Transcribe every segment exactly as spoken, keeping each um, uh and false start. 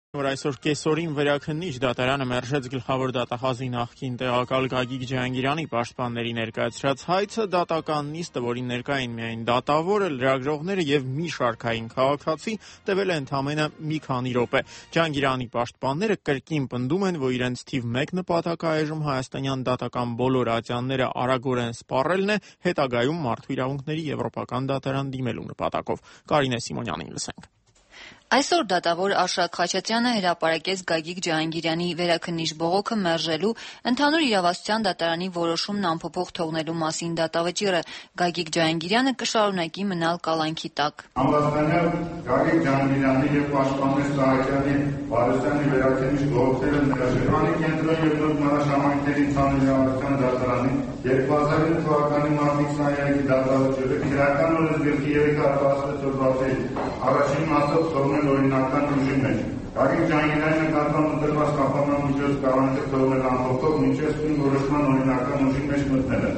Որ այսօր կեսօրին վերաքննիչ դատարանը մերժեց գլխավոր դատախազի նախկին տեղակալ Գագիկ Ջհանգիրյանի պաշտպանների ներկայացրած հայցը, դատական նիստը, որին ներկա էին միայն դատավորը, լրագրողները եւ մի շարքային քաղաքացի, տևել է ընդամենը մի քանի րոպե։ Ջհանգիրյանի պաշտպանները կրկին պնդում են, որ իրենց թիվ մեկ նպատակը այժմ հայաստանյան դատական բոլոր ատյանները արագորեն սպառելն է, հետագայում մարդու իրավունքների եվրոպական դատարան դիմելու նպատակով։ Կարինե Սիմոնյանին լսենք։ Այսօր դատավոր Աշրակ Խաչատրյանը հրապարակեց Գագիկ Ջհանգիրյանի վերաքննիչ բողոքը մերժելու ընդհանուր իրավասության դատարանի որոշումն անփոփոխ թողնելու մասին դատավճիռը։ Գագիկ Ջհանգիրյանը կշարունակի մնալ կալանքի տակ։ Համաձայնել Գագիկ Ջհանգիրյանի եւ պաշտպաններ Սահակյանի Վարդյանի վերաքննիչ բողոքները ներաշրջանի կենտրոն եւ նոր մանրաշամանքների ընդհանուր իրավասության դատարանի երկու հազար ինը թվականի մարտի քսաներեքի դատավճիռը քրեական օրենսգրքի երեք հատվածը ծրված առաջին մասով թողնել օրինական ուժի մեջ։ Գագիկ Ջհանգիրյանի նկատմամբ ընտրված կապանման միջոց կարանքը թողնել անփոփոխ մինչև ստին որոշման օրինական ուժի մեջ մտնելը։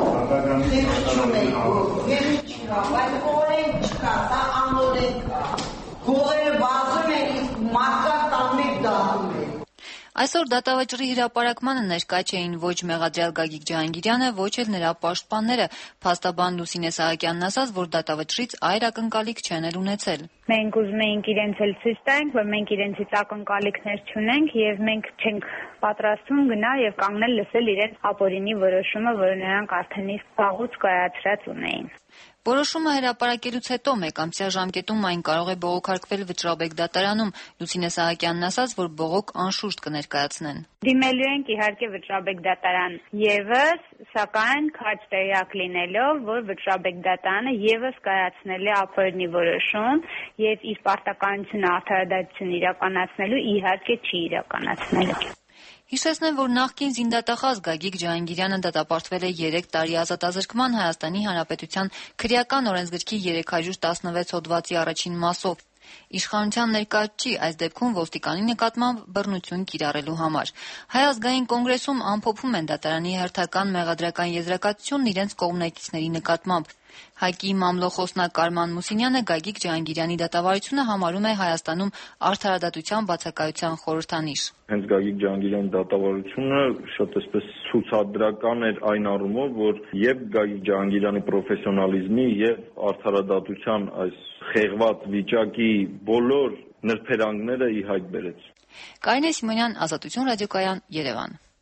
Բայց օրենք չկա, դա անօրենք կա։ Հողերը բազում են, իսկ մարդկա տանմեք դատում են։ Այսօր դատավճռի հրապարակմանը ներկա չէին ոչ մեղադրյալ Գագիկ Ջհանգիրյանը, ոչ էլ նրա պաշտպանները։ Փաստաբան Լուսինե Սահակյանն ասաց, որ դատավճռից այր ակնկալիք չեն էլ ունեցել։ Մենք ուզում էինք իրենց էլ ցույց տանք, որ մենք իրենցից ակնկալիքներ չունենք եւ մենք չենք պատրաստվում գնալ եւ կանգնել լսել իրենց ապօրինի որոշումը, որը նրանք արդեն իսկ վաղուց կայացրած ունեին։ Որոշումը հրապարակելուց հետո մեկամսյա ժամկետում այն կարող է բողոքարկվել Վճռաբեկ դատարանում։ Լուսինե Սահակյանն ասաց, որ բողոք անշուշտ կներկայացնեն։ Դիմելու ենք իհարկե Վճռաբեկ դատարան եւս, սակայն քաջ տեղյակ լինելով, որ Վճռաբեկ դատարանը եւս կայացնել է ապօրինի որոշում եւ իր պարտականությունը արդարադատություն իրականացնելու իհարկե չի իրականացնելու։ Հիշեցնեմ, որ նախկին զինդատախազ Գագիկ Ջհանգիրյանը դատապարտվել է երեք տարի ազատազրկման Հայաստանի Հանրապետության քրեական օրենսգրքի երեք հարյուր տասնվեց հոդվածի առաջին մասով։ Իշխանության ներկայացուցիչ այս դեպքում ոստիկանի նկատմամբ բռնություն կիրառելու համար։ Հայ ազգային կոնգրեսում ամփոփում են դատարանի հերթական մեղադրական եզրակացությունն իրենց կողմնակիցների նկատմամբ։ ՀԱԿ-ի մամլոխոսնակ Կարման Մուսինյանը Գագիկ Ջհանգիրյանի դատավարությունը համարում է Հայաստանում արդարադատության բացակայության խորհրդանիշ։ Հենց Գագիկ Ջհանգիրյանի դատավարությունը շատ այսպես ցուցադրական էր այն առումով, որ եւ Գագիկ Ջհանգիրյանի պրոֆեսիոնալիզմի եւ արդարադատության այս խեղված վիճակի բոլոր նրբերանգները ի հայտ բերեց։ Կարինե Սիմոնյան, Ազատություն ռադիոկայան, Երևան։